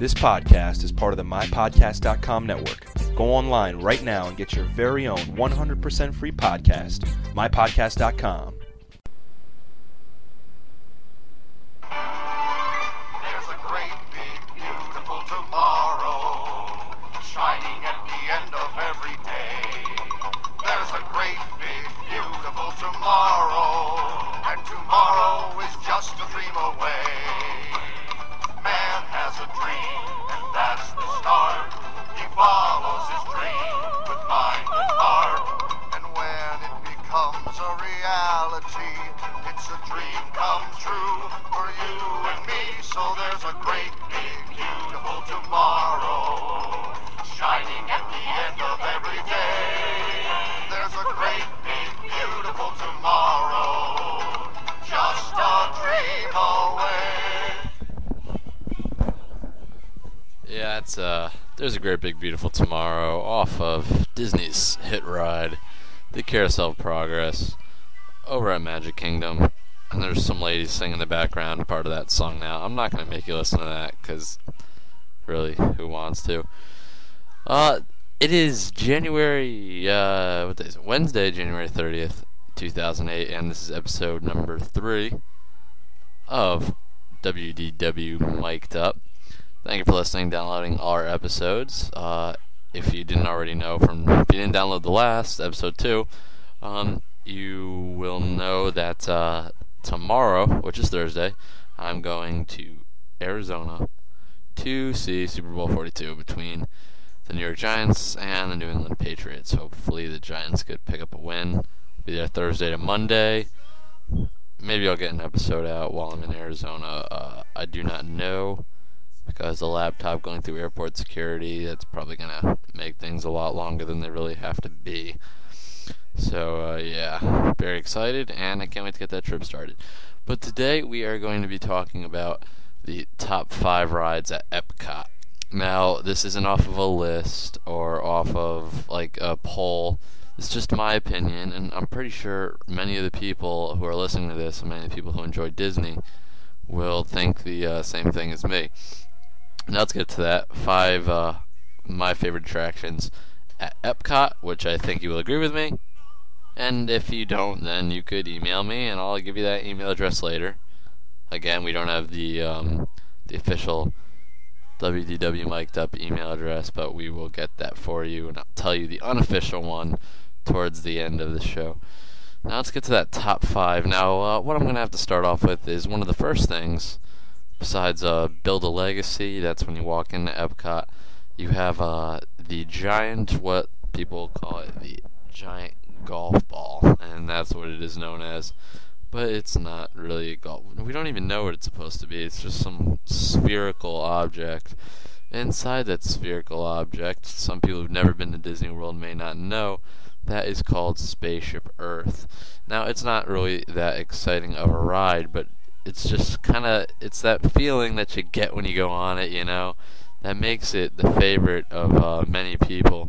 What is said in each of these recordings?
This podcast is part of the MyPodcast.com network. Go online right now and get your very own 100% free podcast, MyPodcast.com. There's a great big beautiful tomorrow shining at the end of every day. There's a great big beautiful tomorrow, and tomorrow is just a dream away. Man has a dream, and that's the start. He follows his dream with mind and heart, and when it becomes a reality, it's a dream come true for you and me. So there's a great big beautiful tomorrow shining at the end of every day. There's a great big beautiful tomorrow, just a dream away. Yeah, there's a great big beautiful tomorrow off of Disney's hit ride, The Carousel of Progress, over at Magic Kingdom. And there's some ladies singing in the background, part of that song now. I'm not going to make you listen to that, because really, who wants to? It is January, what day is it? Wednesday, January 30th, 2008, and this is episode number 3 of WDW Mic'd Up. Thank you for listening, downloading our episodes. If you didn't already know if you didn't download the last, episode 2, you will know that tomorrow, which is Thursday, I'm going to Arizona to see Super Bowl 42 between the New York Giants and the New England Patriots. Hopefully the Giants could pick up a win. I'll be there Thursday to Monday. Maybe I'll get an episode out while I'm in Arizona. I do not know, because the laptop going through airport security, that's probably going to make things a lot longer than they really have to be. So, yeah, very excited, and I can't wait to get that trip started. But today we are going to be talking about the top 5 rides at Epcot. Now, this isn't off of a list or off of, like, a poll. It's just my opinion, and I'm pretty sure many of the people who are listening to this, and many of the people who enjoy Disney, will think the same thing as me. Now let's get to that. 5 my favorite attractions at Epcot, which I think you will agree with me. And if you don't, then you could email me, and I'll give you that email address later. Again, we don't have the official WDW Mic'd Up email address, but we will get that for you, and I'll tell you the unofficial one towards the end of the show. Now let's get to that top 5. Now, what I'm going to have to start off with is one of the first things. Besides Build a Legacy, that's when you walk into Epcot, you have the giant, what people call it, the giant golf ball, and that's what it is known as. But it's not really a golf. We don't even know what it's supposed to be. It's just some spherical object. Inside that spherical object, some people who've never been to Disney World may not know, that is called Spaceship Earth. Now, it's not really that exciting of a ride, but it's just it's that feeling that you get when you go on it, you know, that makes it the favorite of many people.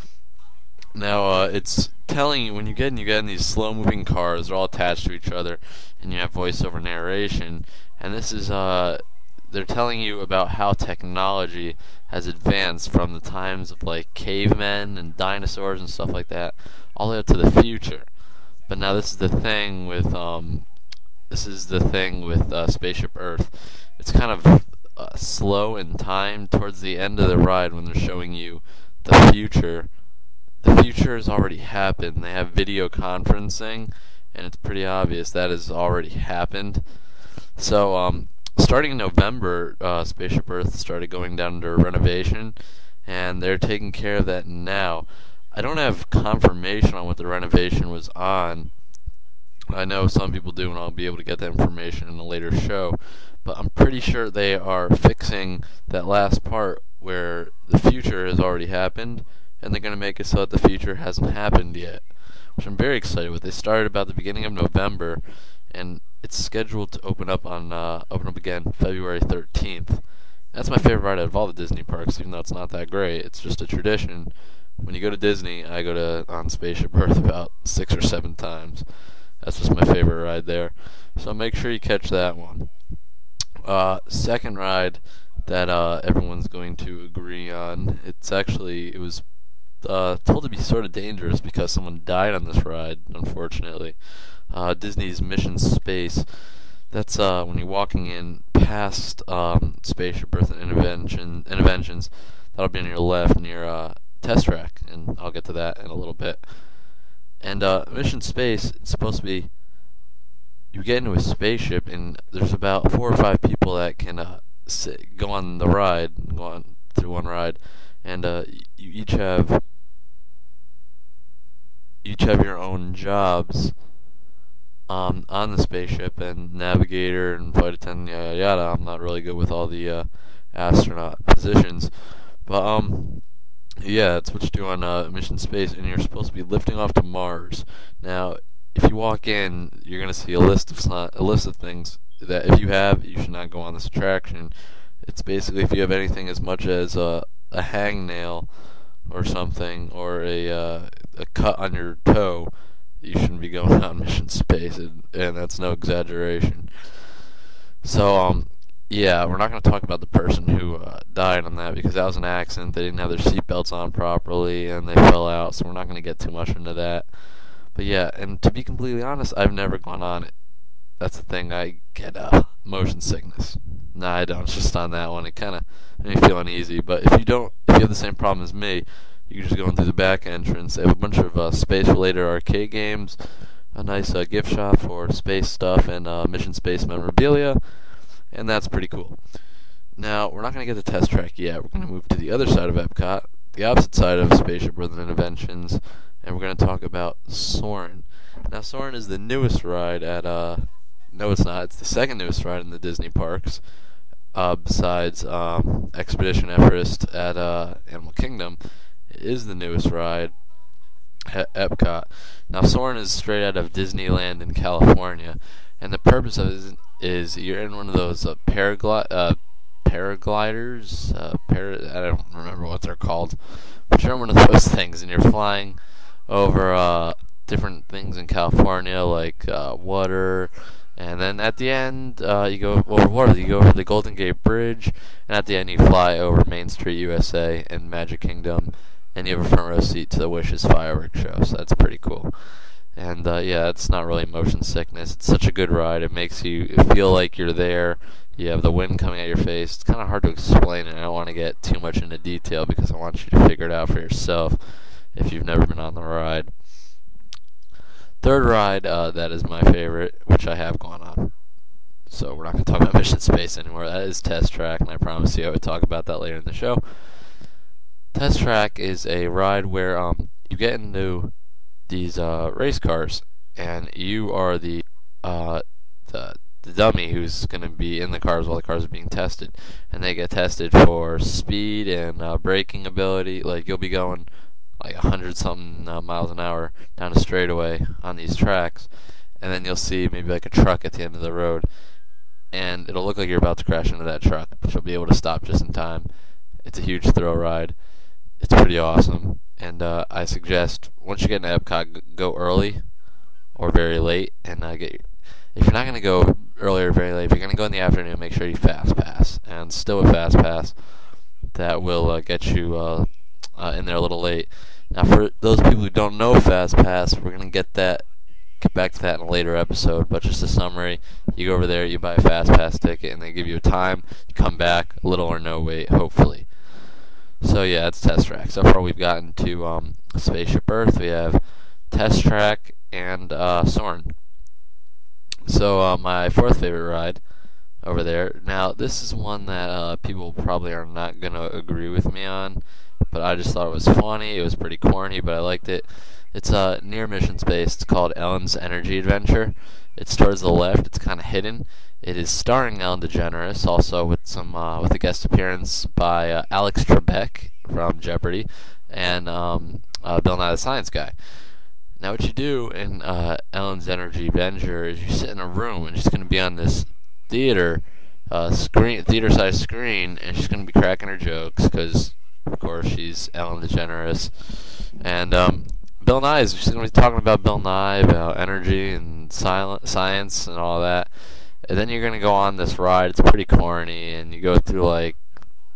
Now, it's telling you, when you get in these slow-moving cars, they're all attached to each other, and you have voiceover narration, and this is, they're telling you about how technology has advanced from the times of, like, cavemen and dinosaurs and stuff like that, all the way up to the future. But now this is the thing with, Spaceship Earth. It's kind of slow in time towards the end of the ride when they're showing you the future. The future has already happened. They have video conferencing, and it's pretty obvious that has already happened. So, starting in November, Spaceship Earth started going down under renovation, and they're taking care of that now. I don't have confirmation on what the renovation was on. I know some people do, and I'll be able to get that information in a later show. But I'm pretty sure they are fixing that last part where the future has already happened, and they're going to make it so that the future hasn't happened yet, which I'm very excited with. They started about the beginning of November, and it's scheduled to open up again February 13th. That's my favorite ride out of all the Disney parks, even though it's not that great. It's just a tradition. When you go to Disney, I go on Spaceship Earth about 6 or 7 times. That's just my favorite ride there. So make sure you catch that one. Second ride that everyone's going to agree on. It was told to be sort of dangerous because someone died on this ride, unfortunately. Disney's Mission Space. That's when you're walking in past Spaceship Earth and Interventions. That'll be on your left near Test Track, and I'll get to that in a little bit. And Mission Space, it's supposed to be, you get into a spaceship, and there's about 4 or 5 people that can go on the ride, go on through one ride, and you each have your own jobs on the spaceship, and navigator and flight attendant, yada yada. I'm not really good with all the astronaut positions, but yeah, that's what you do on Mission Space, and you're supposed to be lifting off to Mars. Now, if you walk in, you're gonna see a list of things that if you have, you should not go on this attraction. It's basically if you have anything as much as a hangnail or something, or a cut on your toe, you shouldn't be going on Mission Space, and that's no exaggeration. So, yeah, we're not going to talk about the person who died on that, because that was an accident. They didn't have their seatbelts on properly, and they fell out, so we're not going to get too much into that. But yeah, and to be completely honest, I've never gone on it. That's the thing, I get motion sickness. No, I don't. It's just on that one. It kind of made me feel uneasy. But if you have the same problem as me, you can just go in through the back entrance. They have a bunch of space-related arcade games, a nice gift shop for space stuff, and Mission Space memorabilia, and that's pretty cool. Now, we're not going to get to Test Track yet. We're going to move to the other side of Epcot, the opposite side of Spaceship Earth and Interventions, and we're going to talk about Soarin'. Now, Soarin' is the newest ride at, no it's not, it's the second newest ride in the Disney parks, besides Expedition Everest at Animal Kingdom. It is the newest ride at Epcot. Now, Soarin' is straight out of Disneyland in California, and the purpose of it is you're in one of those paragliders. I don't remember what they're called, but you're in one of those things, and you're flying over different things in California, like water. And then at the end, you go over water. You go over the Golden Gate Bridge, and at the end, you fly over Main Street, USA, and Magic Kingdom, and you have a front row seat to the Wishes fireworks show. So that's pretty cool. And yeah, it's not really motion sickness. It's such a good ride. It makes you feel like you're there. You have the wind coming at your face. It's kind of hard to explain, and I don't want to get too much into detail because I want you to figure it out for yourself if you've never been on the ride. Third ride that is my favorite, which I have gone on. So we're not going to talk about Mission Space anymore. That is Test Track, and I promise you I would talk about that later in the show. Test Track is a ride where you get into these race cars, and you are the dummy who's going to be in the cars while the cars are being tested, and they get tested for speed and braking ability. Like, you'll be going like 100-something miles an hour down a straightaway on these tracks, and then you'll see maybe like a truck at the end of the road, and it'll look like you're about to crash into that truck, but you'll be able to stop just in time. It's a huge thrill ride. It's pretty awesome, and I suggest once you get into Epcot, go early or very late, and if you're not going to go early or very late, if you're going to go in the afternoon, make sure you Fast Pass, and still a Fast Pass that will get you in there a little late. Now, for those people who don't know Fast Pass, we're going to get back to that in a later episode, but just a summary: you go over there, you buy a Fast Pass ticket, and they give you a time, you come back, little or no wait, hopefully. So yeah, it's Test Track. So far we've gotten to Spaceship Earth, we have Test Track, and Soarin'. So my fourth favorite ride over there, now this is one that people probably are not going to agree with me on, but I just thought it was funny. It was pretty corny, but I liked it. It's near Mission Space. It's called Ellen's Energy Adventure. It's towards the left. It's kind of hidden. It is starring Ellen DeGeneres, also with a guest appearance by Alex Trebek from Jeopardy, and Bill Nye the Science Guy. Now, what you do in Ellen's Energy Adventure is you sit in a room, and she's going to be on this theater-sized screen, and she's going to be cracking her jokes because, of course, she's Ellen DeGeneres. And Bill Nye is just going to be talking about Bill Nye, about energy and science and all that. And then you're going to go on this ride. It's pretty corny, and you go through like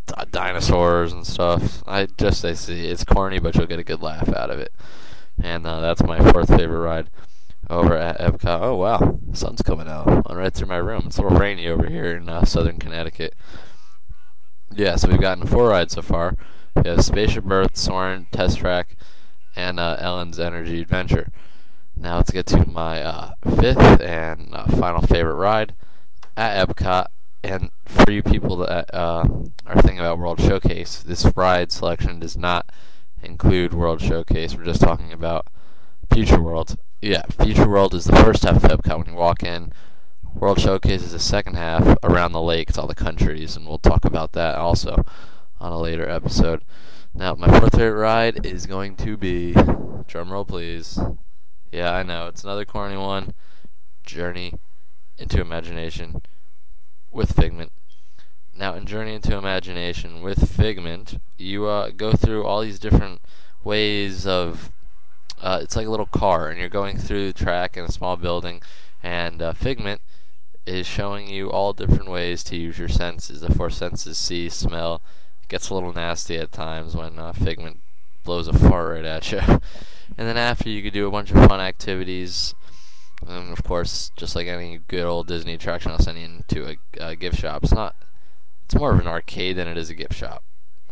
dinosaurs and stuff. I see it's corny, but you'll get a good laugh out of it. And that's my fourth favorite ride over at Epcot. Oh wow, the sun's coming out on right through my room. It's a little rainy over here in southern Connecticut. Yeah, so we've gotten 4 rides so far. We have Spaceship Earth, Soarin', Test Track, and Ellen's Energy Adventure. Now let's get to my fifth and final favorite ride at Epcot. And for you people that are thinking about World Showcase, this ride selection does not include World Showcase. We're just talking about Future World. Yeah, Future World is the first half of Epcot when you walk in. World Showcase is the second half around the lake. It's all the countries, and we'll talk about that also on a later episode. Now, my fourth favorite ride is going to be, drumroll please. Yeah, I know, it's another corny one. Journey into Imagination with Figment. Now, in Journey into Imagination with Figment, you go through all these different ways of, it's like a little car, and you're going through the track in a small building, and Figment is showing you all different ways to use your senses. The 4 senses: see, smell. It gets a little nasty at times when Figment blows a fart right at you. And then after, you could do a bunch of fun activities. And of course, just like any good old Disney attraction, I'll send you into a gift shop. It's more of an arcade than it is a gift shop.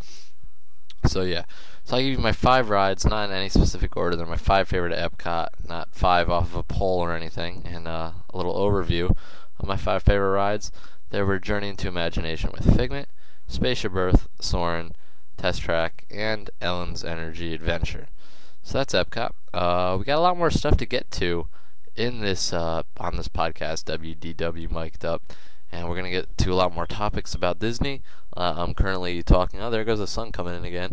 So yeah, so I'll give you my 5 rides, not in any specific order. They're my 5 favorite at Epcot, not 5 off of a poll or anything. And a little overview of my 5 favorite rides. There were Journey into Imagination with Figment, Spaceship Earth, Soarin', Test Track, and Ellen's Energy Adventure. So that's Epcot. We got a lot more stuff to get to in this on this podcast, WDW Mic'd Up, and we're gonna get to a lot more topics about Disney. I'm currently talking. Oh, there goes the sun coming in again.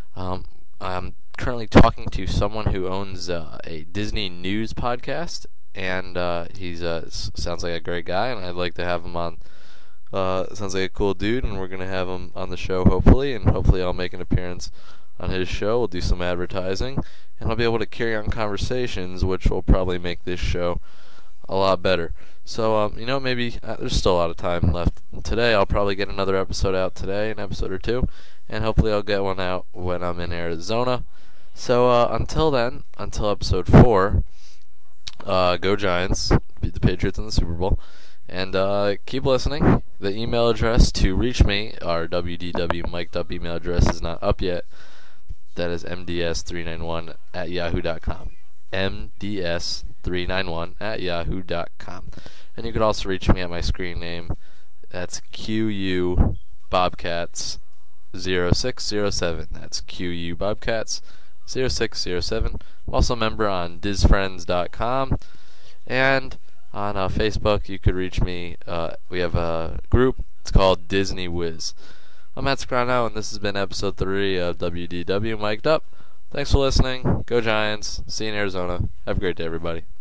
I'm currently talking to someone who owns a Disney news podcast, and he's sounds like a great guy, and I'd like to have him on. Sounds like a cool dude, and we're gonna have him on the show hopefully, and hopefully I'll make an appearance on his show. We'll do some advertising, and I'll be able to carry on conversations, which will probably make this show a lot better. So, maybe there's still a lot of time left. Today, I'll probably get another episode out today, an episode or 2, and hopefully I'll get one out when I'm in Arizona. So, until then, until episode 4, go Giants, beat the Patriots in the Super Bowl, and keep listening. The email address to reach me, our WDW Mic'd Up email address, is not up yet. That is mds391 at yahoo.com. mds391 at yahoo.com. And you could also reach me at my screen name. That's QU Bobcats 0607. That's QU Bobcats 0607. I'm also a member on DizFriends.com. And on Facebook, you could reach me. We have a group. It's called Disney Wiz. I'm Matt Scrano, and this has been episode 3 of WDW Mic'd Up. Thanks for listening. Go Giants. See you in Arizona. Have a great day, everybody.